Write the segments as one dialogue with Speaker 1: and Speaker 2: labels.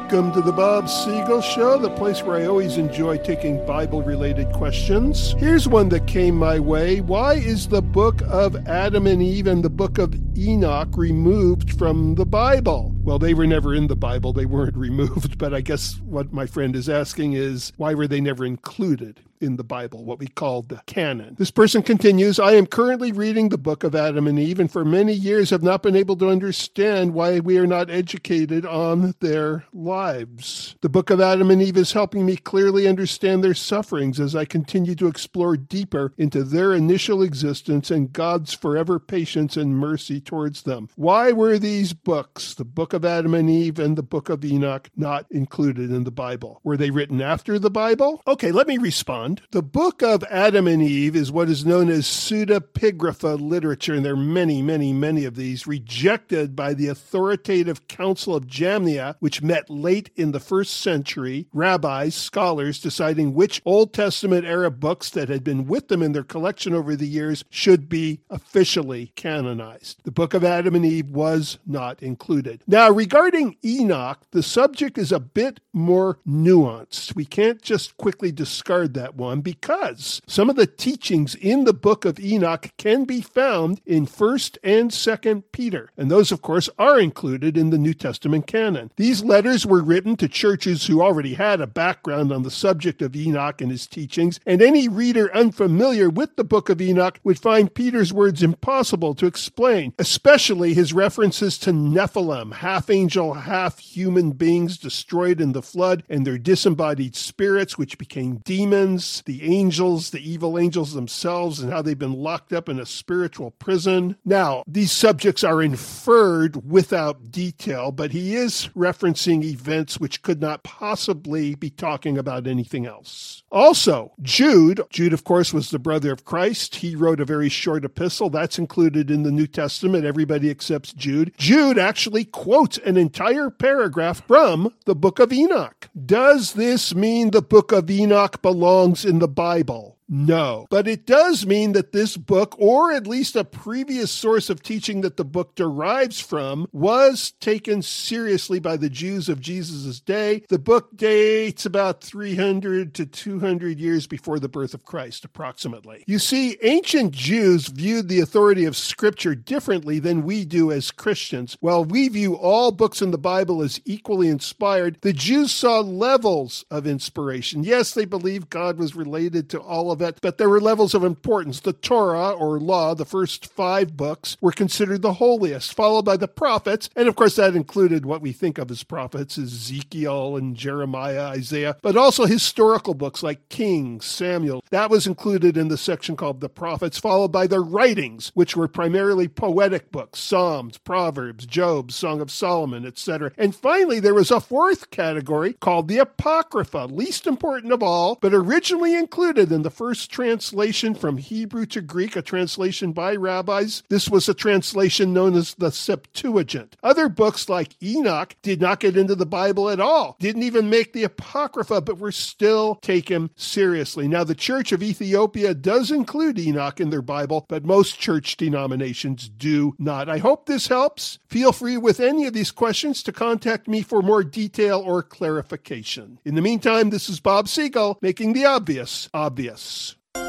Speaker 1: Welcome to the Bob Siegel Show, the place where I always enjoy taking Bible-related questions. Here's one that came my way. Why is the book of Adam and Eve and the book of Enoch removed from the Bible? Well, they were never in the Bible. They weren't removed, but I guess what my friend is asking is, why were they never included in the Bible, what we call the canon? This person continues, I am currently reading the book of Adam and Eve, and for many years have not been able to understand why we are not educated on their lives. The book of Adam and Eve is helping me clearly understand their sufferings as I continue to explore deeper into their initial existence and God's forever patience and mercy towards them. Why were these books, the book of Adam and Eve and the book of Enoch, not included in the Bible? Were they written after the Bible? Okay, let me respond. The book of Adam and Eve is what is known as pseudepigrapha literature, and there are many, many, many of these, rejected by the authoritative Council of Jamnia, which met late in the first century, rabbis, scholars deciding which Old Testament era books that had been with them in their collection over the years should be officially canonized. The book of Adam and Eve was not included. Now, regarding Enoch, the subject is a bit more nuanced. We can't just quickly discard that one because some of the teachings in the book of Enoch can be found in 1st and 2nd Peter, and those, of course, are included in the New Testament canon. These letters were written to churches who already had a background on the subject of Enoch and his teachings, and any reader unfamiliar with the book of Enoch would find Peter's words impossible to explain, especially his references to Nephilim, half-angel, half-human beings destroyed in the flood, and their disembodied spirits, which became demons, the angels, the evil angels themselves, and how they've been locked up in a spiritual prison. Now, these subjects are inferred without detail, but he is referencing events which could not possibly be talking about anything else. Also, Jude, of course, was the brother of Christ. He wrote a very short epistle. That's included in the New Testament. Everybody accepts Jude. Jude actually quotes an entire paragraph from the book of Enoch. Does this mean the book of Enoch belongs in the Bible? No, but it does mean that this book, or at least a previous source of teaching that the book derives from, was taken seriously by the Jews of Jesus' day. The book dates about 300 to 200 years before the birth of Christ, approximately. You see, ancient Jews viewed the authority of Scripture differently than we do as Christians. While we view all books in the Bible as equally inspired, the Jews saw levels of inspiration. Yes, they believed God was related to all of it, but there were levels of importance. The Torah, or law, the first 5 books, were considered the holiest, followed by the prophets, and of course that included what we think of as prophets, Ezekiel and Jeremiah, Isaiah, but also historical books like Kings, Samuel. That was included in the section called the prophets, followed by the writings, which were primarily poetic books, Psalms, Proverbs, Job, Song of Solomon, etc. And finally, there was a 4th category called the Apocrypha, least important of all, but originally included in the first translation from Hebrew to Greek, a translation by rabbis. This was a translation known as the Septuagint. Other books like Enoch did not get into the Bible at all, didn't even make the Apocrypha, but were still taken seriously. Now, the Church of Ethiopia does include Enoch in their Bible, but most church denominations do not. I hope this helps. Feel free with any of these questions to contact me for more detail or clarification. In the meantime, this is Bob Siegel, making the obvious obvious.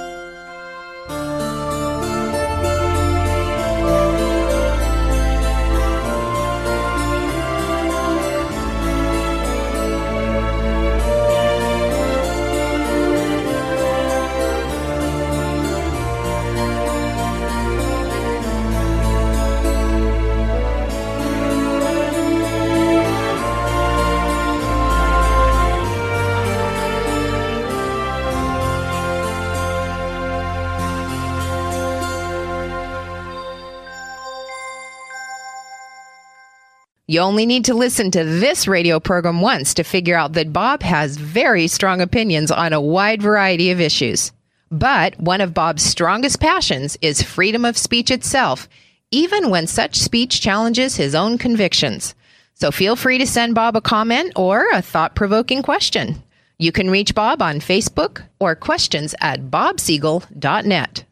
Speaker 2: You only need to listen to this radio program once to figure out that Bob has very strong opinions on a wide variety of issues. But one of Bob's strongest passions is freedom of speech itself, even when such speech challenges his own convictions. So feel free to send Bob a comment or a thought-provoking question. You can reach Bob on Facebook or questions@bobsiegel.net.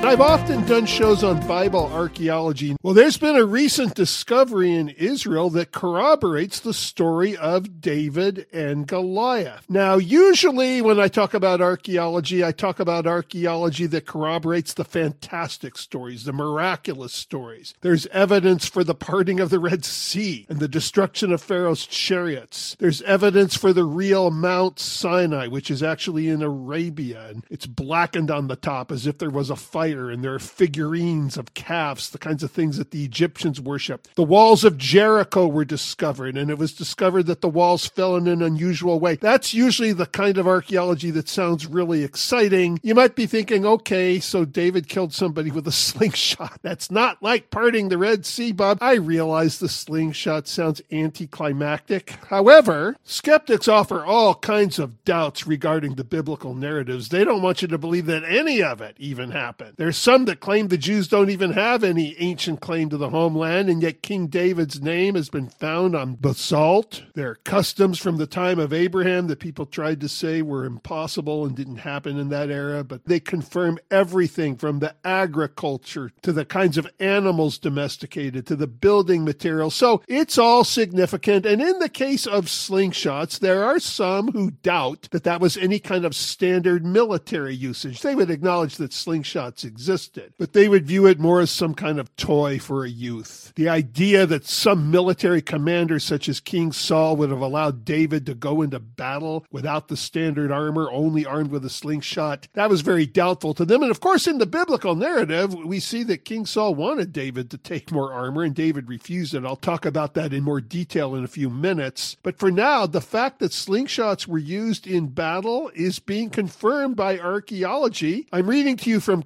Speaker 1: I've often done shows on Bible archaeology. Well, there's been a recent discovery in Israel that corroborates the story of David and Goliath. Now, usually when I talk about archaeology, I talk about archaeology that corroborates the fantastic stories, the miraculous stories. There's evidence for the parting of the Red Sea and the destruction of Pharaoh's chariots. There's evidence for the real Mount Sinai, which is actually in Arabia, and it's blackened on the top as if there was a fire, and there are figurines of calves, the kinds of things that the Egyptians worshiped. The walls of Jericho were discovered, and it was discovered that the walls fell in an unusual way. That's usually the kind of archaeology that sounds really exciting. You might be thinking, okay, so David killed somebody with a slingshot. That's not like parting the Red Sea, Bob. I realize the slingshot sounds anticlimactic. However, skeptics offer all kinds of doubts regarding the biblical narratives. They don't want you to believe that any of it even happened. There's some that claim the Jews don't even have any ancient claim to the homeland, and yet King David's name has been found on basalt. There are customs from the time of Abraham that people tried to say were impossible and didn't happen in that era, but they confirm everything from the agriculture to the kinds of animals domesticated to the building materials. So it's all significant, and in the case of slingshots, there are some who doubt that that was any kind of standard military usage. They would acknowledge that slingshots existed, but they would view it more as some kind of toy for a youth. The idea that some military commander such as King Saul would have allowed David to go into battle without the standard armor, only armed with a slingshot, that was very doubtful to them. And of course, in the biblical narrative, we see that King Saul wanted David to take more armor, and David refused it. I'll talk about that in more detail in a few minutes. But for now, the fact that slingshots were used in battle is being confirmed by archaeology. I'm reading to you from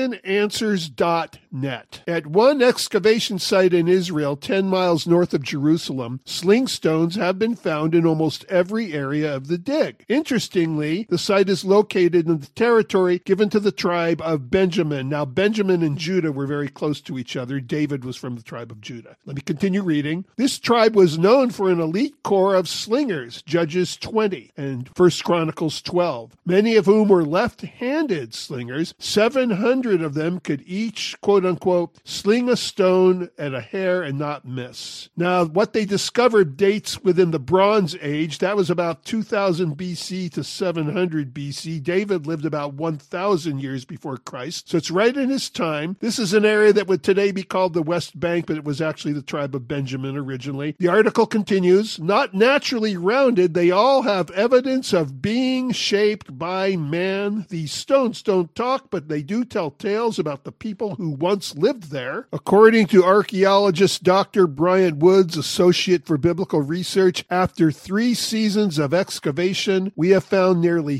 Speaker 1: ChristianAnswers.net. At one excavation site in Israel, 10 miles north of Jerusalem, sling stones have been found in almost every area of the dig. Interestingly, the site is located in the territory given to the tribe of Benjamin. Now, Benjamin and Judah were very close to each other. David was from the tribe of Judah. Let me continue reading. This tribe was known for an elite corps of slingers, Judges 20 and 1 Chronicles 12, many of whom were left-handed slingers. 700 of them could each, quote-unquote, sling a stone at a hair and not miss. Now, what they discovered dates within the Bronze Age. That was about 2000 BC to 700 BC. David lived about 1,000 years before Christ, so it's right in his time. This is an area that would today be called the West Bank, but it was actually the tribe of Benjamin originally. The article continues, not naturally rounded, they all have evidence of being shaped by man. These stones don't talk, but they do tell tales about the people who once lived there. According to archaeologist Dr. Bryant Woods, Associate for Biblical Research, after 3 seasons of excavation, we have found nearly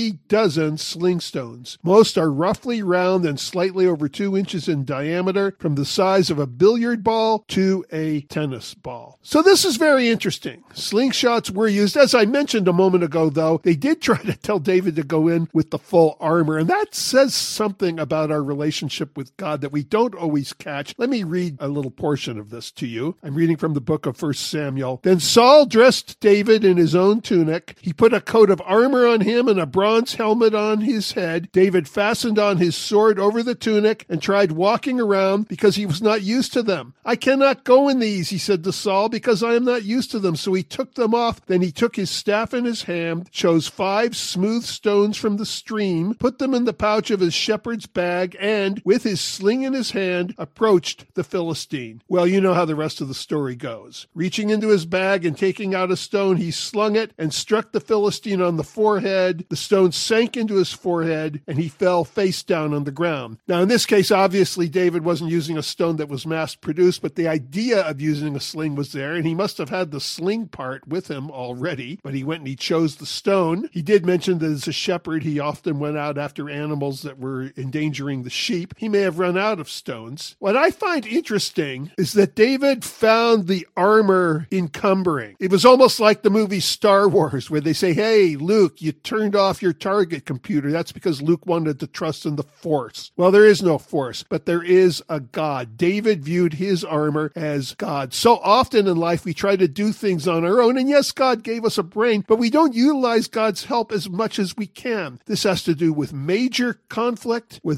Speaker 1: 36 sling stones. Most are roughly round and slightly over 2 inches in diameter, from the size of a billiard ball to a tennis ball. So this is very interesting. Slingshots were used. As I mentioned a moment ago, though, they did try to tell David to go in with the full armor, and that says something about our relationship with God that we don't always catch. Let me read a little portion of this to you. I'm reading from the book of 1 Samuel. Then Saul dressed David in his own tunic. He put a coat of armor on him and a bronze helmet on his head. David fastened on his sword over the tunic and tried walking around because he was not used to them. I cannot go in these, he said to Saul, because I am not used to them. So he took them off. Then he took his staff in his hand, chose 5 smooth stones from the stream, put them in the pouch of his shepherd's bag, and, with his sling in his hand, approached the Philistine. Well, you know how the rest of the story goes. Reaching into his bag and taking out a stone, he slung it and struck the Philistine on the forehead. The stone sank into his forehead, and he fell face down on the ground. Now, in this case, obviously, David wasn't using a stone that was mass-produced, but the idea of using a sling was there, and he must have had the sling part with him already, but he went and he chose the stone. He did mention that as a shepherd, he often went out after animals that were endangering the sheep. He may have run out of stones. What I find interesting is that David found the armor encumbering. It was almost like the movie Star Wars, where they say, hey, Luke, you turned off your target computer. That's because Luke wanted to trust in the Force. Well, there is no Force, but there is a God. David viewed his armor as God. So often in life, we try to do things on our own, and yes, God gave us a brain, but we don't utilize God's help as much as we can. This has to do with major conflict, with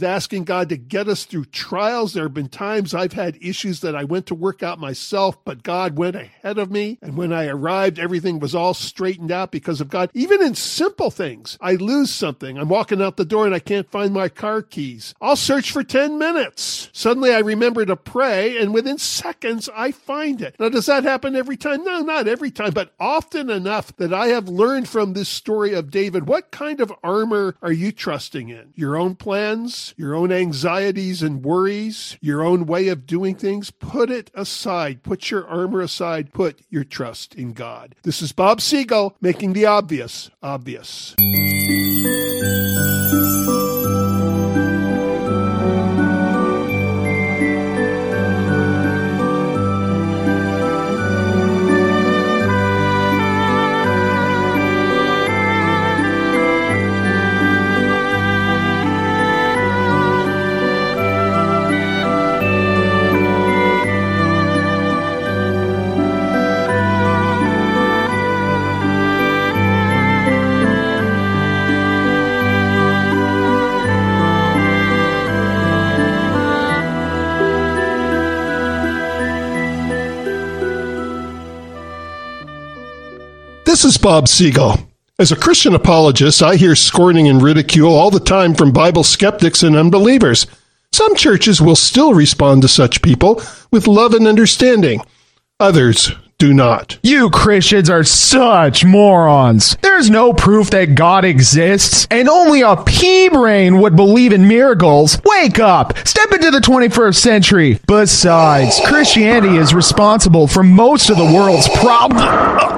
Speaker 1: with asking God to get us through trials. There have been times I've had issues that I went to work out myself, but God went ahead of me. And when I arrived, everything was all straightened out because of God. Even in simple things, I lose something. I'm walking out the door and I can't find my car keys. I'll search for 10 minutes. Suddenly I remember to pray, and within seconds I find it. Now, does that happen every time? No, not every time, but often enough that I have learned from this story of David. What kind of armor are you trusting in? Your own plans, your own anxieties and worries, your own way of doing things? Put it aside. Put your armor aside. Put your trust in God. This is Bob Siegel making the obvious obvious. This is Bob Siegel. As a Christian apologist, I hear scorning and ridicule all the time from Bible skeptics and unbelievers. Some churches will still respond to such people with love and understanding. Others do not.
Speaker 3: You Christians are such morons. There's no proof that God exists, and only a pea-brain would believe in miracles. Wake up! Step into the 21st century. Besides, Christianity is responsible for most of the world's problems.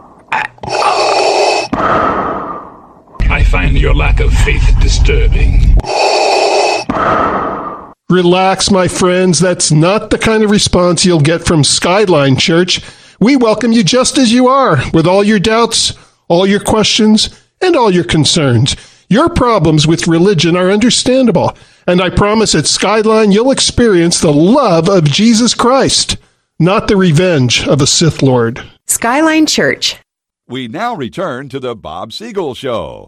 Speaker 4: I find your lack of faith disturbing.
Speaker 1: Relax, my friends. That's not the kind of response you'll get from Skyline Church. We welcome you just as you are, with all your doubts, all your questions, and all your concerns. Your problems with religion are understandable, and I promise at Skyline you'll experience the love of Jesus Christ, not the revenge of a Sith Lord.
Speaker 5: Skyline Church.
Speaker 6: We now return to the Bob Siegel Show.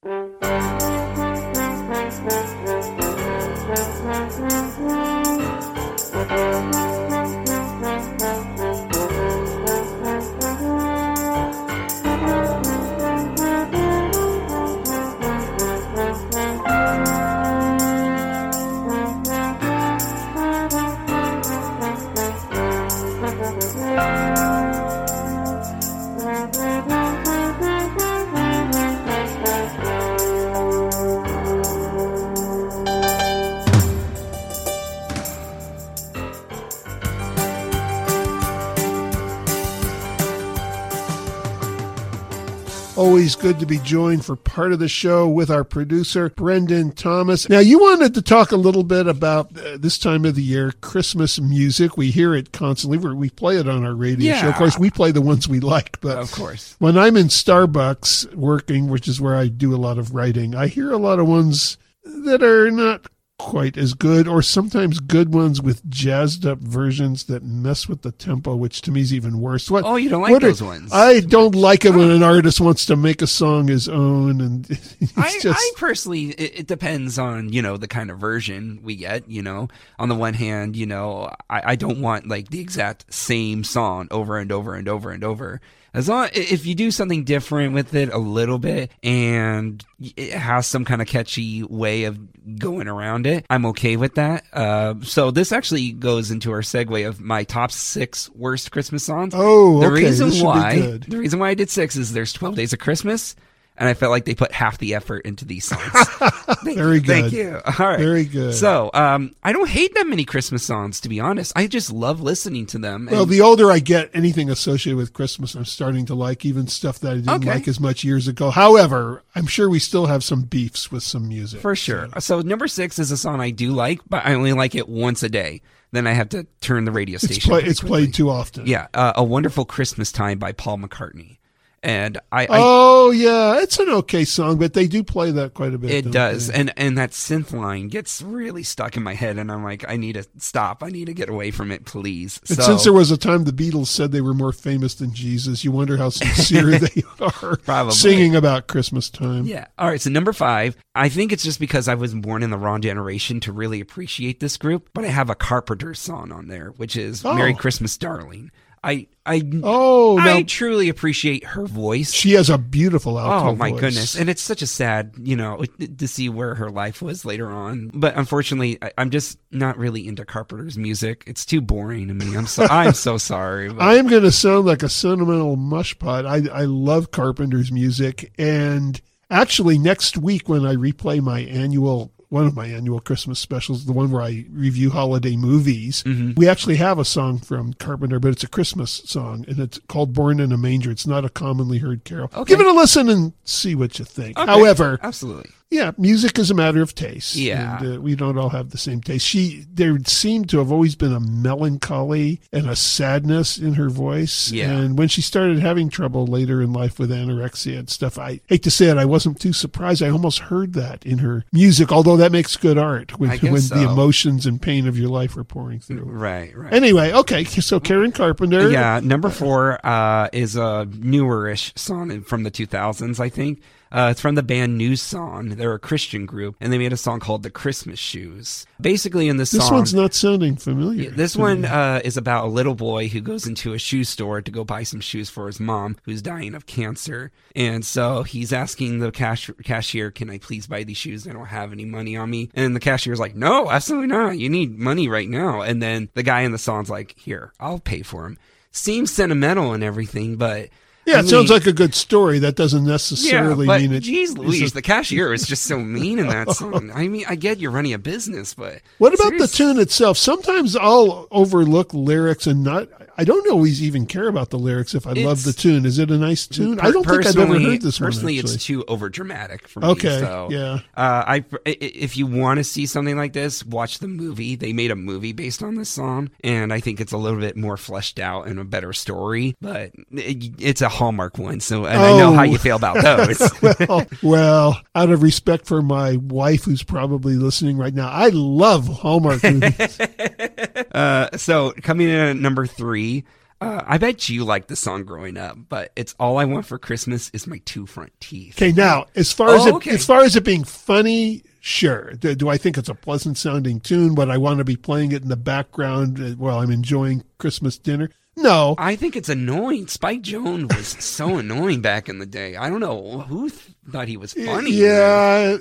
Speaker 1: Always good to be joined for part of the show with our producer, Brendan Thomas. Now, you wanted to talk a little bit about this time of the year, Christmas music. We hear it constantly. We play it on our radio show. Of course, we play the ones we like. But
Speaker 7: of course,
Speaker 1: when I'm in Starbucks working, which is where I do a lot of writing, I hear a lot of ones that are not quite as good, or sometimes good ones with jazzed up versions that mess with the tempo, which to me is even worse.
Speaker 7: You don't like those ones?
Speaker 1: I don't like it when an artist wants to make a song his own, and
Speaker 7: I personally, it depends on the kind of version we get. On the one hand, I don't want like the exact same song over and over and over and over. As long if you do something different with it a little bit and it has some kind of catchy way of going around it, I'm okay with that. So this actually goes into our segue of my top 6 worst Christmas songs.
Speaker 1: Oh, okay.
Speaker 7: The reason why I did 6 is there's 12 Days of Christmas, and I felt like they put half the effort into these songs.
Speaker 1: Very good.
Speaker 7: Thank you. All right.
Speaker 1: Very good.
Speaker 7: So, I don't hate that many Christmas songs, to be honest. I just love listening to them.
Speaker 1: Well, the older I get, anything associated with Christmas, I'm starting to like, even stuff that I didn't like as much years ago. However, I'm sure we still have some beefs with some music.
Speaker 7: For sure. So number 6 is a song I do like, but I only like it once a day. Then I have to turn the radio station.
Speaker 1: It's played too often.
Speaker 7: Yeah. A Wonderful Christmas Time by Paul McCartney. And
Speaker 1: oh yeah, it's an okay song, but they do play that quite a bit.
Speaker 7: It does, and that synth line gets really stuck in my head, and I'm like, I need to stop. I need to get away from it, please.
Speaker 1: And since there was a time the Beatles said they were more famous than Jesus, you wonder how sincere they are
Speaker 7: Probably.
Speaker 1: Singing about Christmas time.
Speaker 7: Yeah. All right. So number 5, I think it's just because I was born in the wrong generation to really appreciate this group, but I have a Carpenter song on there, which is Merry Christmas, Darling. I truly appreciate her voice.
Speaker 1: She has a beautiful alto voice.
Speaker 7: Oh, my goodness. And it's such a sad, to see where her life was later on. But unfortunately, I'm just not really into Carpenter's music. It's too boring to me. I'm so sorry. But
Speaker 1: I'm going to sound like a sentimental mushpot. I love Carpenter's music. And actually, next week when I replay one of my annual Christmas specials, the one where I review holiday movies, we actually have a song from Carpenter, but it's a Christmas song, and it's called Born in a Manger. It's not a commonly heard carol. Okay. Give it a listen and see what you think.
Speaker 7: Okay.
Speaker 1: However,
Speaker 7: absolutely.
Speaker 1: Yeah, music is a matter of taste.
Speaker 7: Yeah.
Speaker 1: And, we don't all have the same taste. There seemed to have always been a melancholy and a sadness in her voice.
Speaker 7: Yeah.
Speaker 1: And when she started having trouble later in life with anorexia and stuff, I hate to say it, I wasn't too surprised. I almost heard that in her music, although that makes good art when the emotions and pain of your life are pouring through.
Speaker 7: Right.
Speaker 1: Anyway, okay, so Karen Carpenter.
Speaker 7: Yeah, number 4 is a newer-ish song from the 2000s, I think. It's from the band New Song. They're a Christian group, and they made a song called The Christmas Shoes. Basically, in this song...
Speaker 1: This one's not sounding familiar.
Speaker 7: This one is about a little boy who goes into a shoe store to go buy some shoes for his mom, who's dying of cancer. And so he's asking the cashier, can I please buy these shoes? I don't have any money on me. And the cashier's like, no, absolutely not. You need money right now. And then the guy in the song's like, here, I'll pay for them. Seems sentimental and everything, but...
Speaker 1: Yeah, it sounds like a good story. That doesn't necessarily mean it.
Speaker 7: Geez Louise, the cashier is just so mean in that song. I mean, I get you're running a business, but...
Speaker 1: What about the tune itself? Sometimes I'll overlook lyrics and I don't always even care about the lyrics if I love the tune. Is it a nice tune? I don't think I've ever heard this one.
Speaker 7: Personally, it's too overdramatic for me.
Speaker 1: Okay,
Speaker 7: so,
Speaker 1: yeah.
Speaker 7: If you want to see something like this, watch the movie. They made a movie based on this song, and I think it's a little bit more fleshed out and a better story, but it's a Hallmark one, so I know how you feel about those.
Speaker 1: well, out of respect for my wife who's probably listening right now, I love Hallmark movies.
Speaker 7: So coming in at number 3, I bet you liked the song growing up, but it's All I Want for Christmas Is My Two Front Teeth.
Speaker 1: Okay, now as far as it being funny, sure. Do I think it's a pleasant sounding tune? Would I want to be playing it in the background while I'm enjoying Christmas dinner? No.
Speaker 7: I think it's annoying. Spike Jonze was so annoying back in the day. I don't know who thought he was funny.
Speaker 1: Yeah,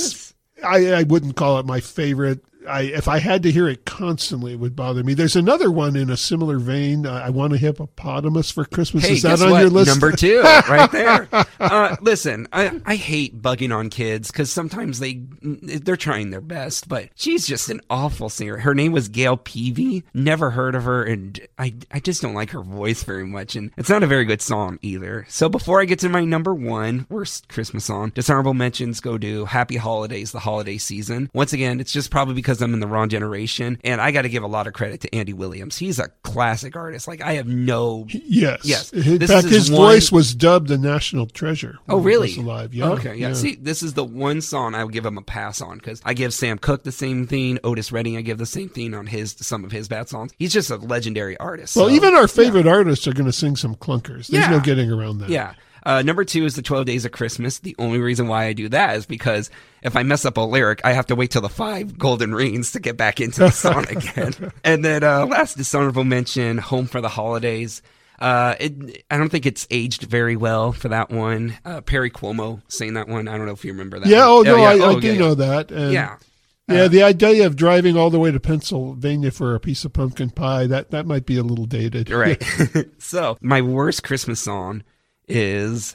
Speaker 1: I wouldn't call it my favorite. If I had to hear it constantly, it would bother me. There's another one in a similar vein. I Want a Hippopotamus for Christmas.
Speaker 7: Hey,
Speaker 1: is that on your list?
Speaker 7: Number 2, right there. Listen, I hate bugging on kids because sometimes they're trying their best, but she's just an awful singer. Her name was Gail Peavy. Never heard of her, and I just don't like her voice very much, and it's not a very good song either. So before I get to my number 1 worst Christmas song, dishonorable mentions go to Happy Holidays, the holiday season. Once again, it's just probably because I'm in the wrong generation, and I got to give a lot of credit to Andy Williams. He's a classic artist. Like, I have no...
Speaker 1: Yes. In fact, his voice was dubbed a national treasure.
Speaker 7: Oh, really?
Speaker 1: He was alive. Yeah.
Speaker 7: Okay, yeah. See, this is the one song I would give him a pass on, because I give Sam Cooke the same thing, Otis Redding, I give the same thing on some of his bad songs. He's just a legendary artist.
Speaker 1: Well, even our favorite artists are going to sing some clunkers. There's no getting around that.
Speaker 7: Yeah. Number 2 is the 12 Days of Christmas. The only reason why I do that is because if I mess up a lyric, I have to wait till the 5 golden rings to get back into the song again. And then last dishonorable mention, Home for the Holidays. I don't think it's aged very well for that one. Perry Como sang that one. I don't know if you remember that.
Speaker 1: Yeah, one. I do know that. And yeah, the idea of driving all the way to Pennsylvania for a piece of pumpkin pie, that might be a little dated.
Speaker 7: Right. So, my worst Christmas song is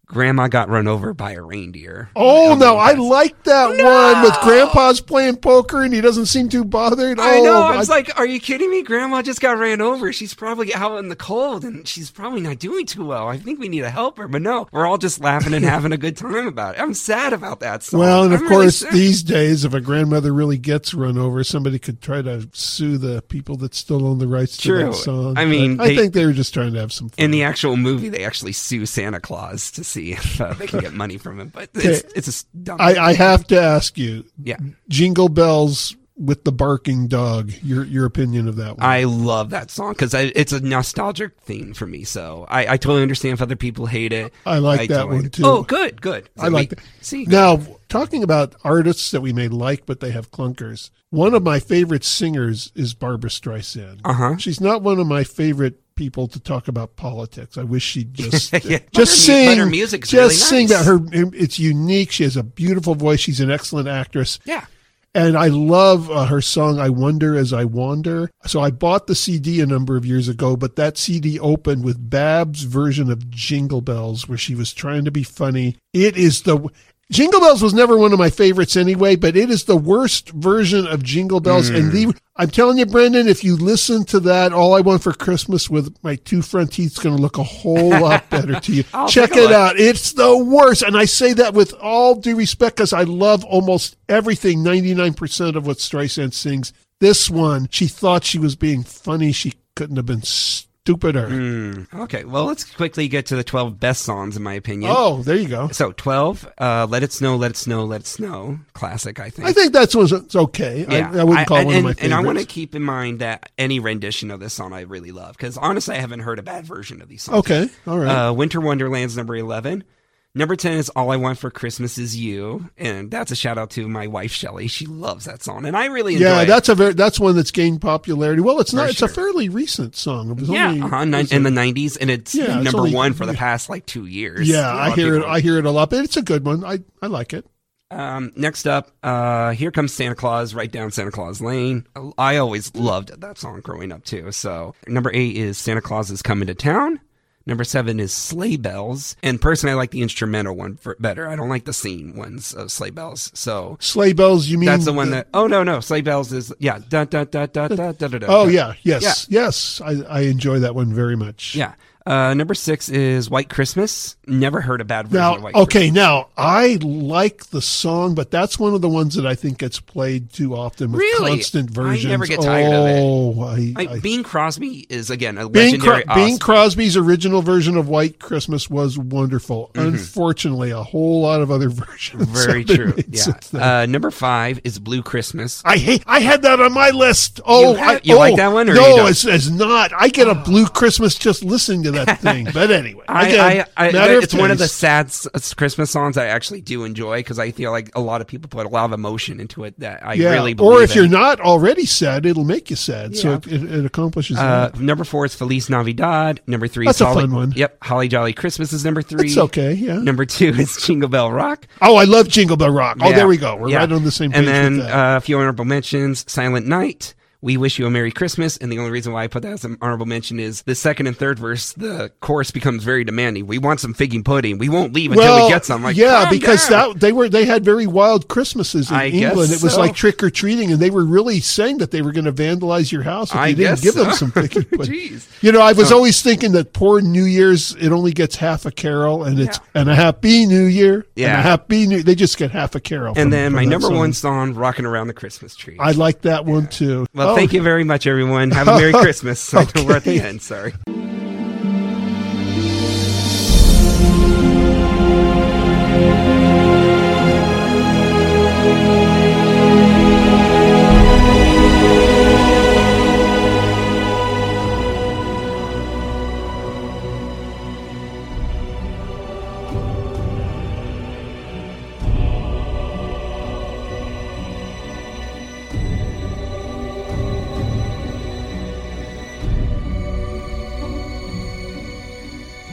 Speaker 7: Grandma Got Run Over by a Reindeer.
Speaker 1: Oh, no, I like that one with Grandpa's playing poker and he doesn't seem too bothered.
Speaker 7: I know. I was like, are you kidding me? Grandma just got ran over. She's probably out in the cold and she's probably not doing too well. I think we need to help her. But no, we're all just laughing and having a good time about it. I'm sad about that song.
Speaker 1: Well, and of
Speaker 7: I'm
Speaker 1: course,
Speaker 7: really
Speaker 1: these days, if a grandmother really gets run over, somebody could try to sue the people that still own the rights to that song.
Speaker 7: I mean,
Speaker 1: I think they were just trying to have some fun.
Speaker 7: In the actual movie, they actually sue Santa Claus to see if they can get money from him. But it's a dumb
Speaker 1: I have to ask you,
Speaker 7: yeah.
Speaker 1: Jingle Bells with the Barking Dog, your opinion of that one.
Speaker 7: I love that song because it's a nostalgic theme for me. So I totally understand if other people hate it.
Speaker 1: I like that one too.
Speaker 7: Oh, good. So
Speaker 1: I like that.
Speaker 7: See,
Speaker 1: now, talking about artists that we may like, but they have clunkers, one of my favorite singers is Barbra Streisand.
Speaker 7: Uh-huh.
Speaker 1: She's not one of my favorite people to talk about politics. I wish she'd just
Speaker 7: yeah,
Speaker 1: just sing.
Speaker 7: But her music's
Speaker 1: just
Speaker 7: really
Speaker 1: sing
Speaker 7: nice.
Speaker 1: about her. It's unique. She has a beautiful voice. She's an excellent actress.
Speaker 7: Yeah.
Speaker 1: And I love her song, I Wonder As I Wander. So I bought the CD a number of years ago, but that CD opened with Bab's version of Jingle Bells, where she was trying to be funny. Jingle Bells was never one of my favorites anyway, but it is the worst version of Jingle Bells. And I'm telling you, Brendan, if you listen to that, All I Want for Christmas with my two front teeth is going to look a whole lot better to you. Check it out. It's the worst. And I say that with all due respect because I love almost everything, 99% of what Streisand sings. This one, she thought she was being funny. She couldn't have been stupider.
Speaker 7: Okay, well, let's quickly get to the 12 best songs, in my opinion.
Speaker 1: Oh, there you go.
Speaker 7: So 12, Let It Snow, Let It Snow, Let It Snow. Classic, I think.
Speaker 1: I think that's it's okay.
Speaker 7: Yeah.
Speaker 1: I wouldn't call it one of my favorites.
Speaker 7: And I want to keep in mind that any rendition of this song I really love, because honestly, I haven't heard a bad version of these songs.
Speaker 1: Okay, all right.
Speaker 7: Winter Wonderland's number 11. Number 10 is All I Want for Christmas Is You, and that's a shout out to my wife Shelly. She loves that song, and I really enjoy it.
Speaker 1: Yeah, that's one that's gained popularity. Well, it's not. It's a fairly recent song. It was
Speaker 7: in the 90s, and it's number one for the
Speaker 1: yeah.
Speaker 7: past 2 years.
Speaker 1: Yeah, I hear it a lot, but it's a good one. I like it.
Speaker 7: Next up, Here Comes Santa Claus, Right Down Santa Claus Lane. I always loved that song growing up too. So number 8 is Santa Claus Is Coming to Town. Number 7 is Sleigh Bells. And personally, I like the instrumental one better. I don't like the scene ones of Sleigh Bells. So
Speaker 1: Sleigh Bells, you mean?
Speaker 7: That's the one that... Oh, no. Sleigh Bells is... Yeah. Da, da, da, da, da, da, da, da,
Speaker 1: oh, yeah. Yes. Yeah. Yes. I enjoy that one very much.
Speaker 7: Yeah. Number 6 is White Christmas. Never heard a bad version of White Christmas.
Speaker 1: Okay, now, I like the song, but that's one of the ones that I think gets played too often with constant versions.
Speaker 7: I never get tired of it. Bing Crosby is, again, a legendary
Speaker 1: Bing Crosby's original version of White Christmas was wonderful. Mm-hmm. Unfortunately, a whole lot of other versions.
Speaker 7: Very true. Yeah. Number 5 is Blue Christmas.
Speaker 1: I had that on my list. Oh,
Speaker 7: you like that one? Or
Speaker 1: no, it's not. I get a Blue Christmas just listening to that thing. But anyway,
Speaker 7: it's one of the sad Christmas songs I actually do enjoy because I feel like a lot of people put a lot of emotion into it that I really believe
Speaker 1: Or if you're not already sad, it'll make you sad. Yeah. So it accomplishes that.
Speaker 7: Number 4 is Feliz Navidad. Number 3
Speaker 1: is
Speaker 7: a
Speaker 1: fun one.
Speaker 7: Yep, Holly Jolly Christmas is number 3.
Speaker 1: It's okay, yeah.
Speaker 7: Number 2 is Jingle Bell Rock.
Speaker 1: Oh, I love Jingle Bell Rock. Oh, there we go. We're right on the same page.
Speaker 7: And then
Speaker 1: with that.
Speaker 7: a few honorable mentions: Silent Night, We Wish You a Merry Christmas. And the only reason why I put that as an honorable mention is the second and third verse, the chorus becomes very demanding. We want some figgy pudding. We won't leave until we get some. Like,
Speaker 1: because they had very wild Christmases in England. It was like trick or treating, and they were really saying that they were going to vandalize your house if you didn't give them some figgy pudding.
Speaker 7: Jeez.
Speaker 1: I was always thinking that poor New Year's, it only gets half a carol, and it's and a Happy New Year.
Speaker 7: Yeah,
Speaker 1: and a Happy New. They just get half a carol.
Speaker 7: And then my number 1 song, Rockin' Around the Christmas Tree.
Speaker 1: I like that one too.
Speaker 7: Well, thank you very much, everyone. Have a Merry Christmas. Okay. We're at the end. Sorry.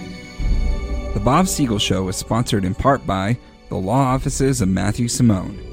Speaker 5: The Bob Siegel Show is sponsored in part by the law offices of Matthew Simone.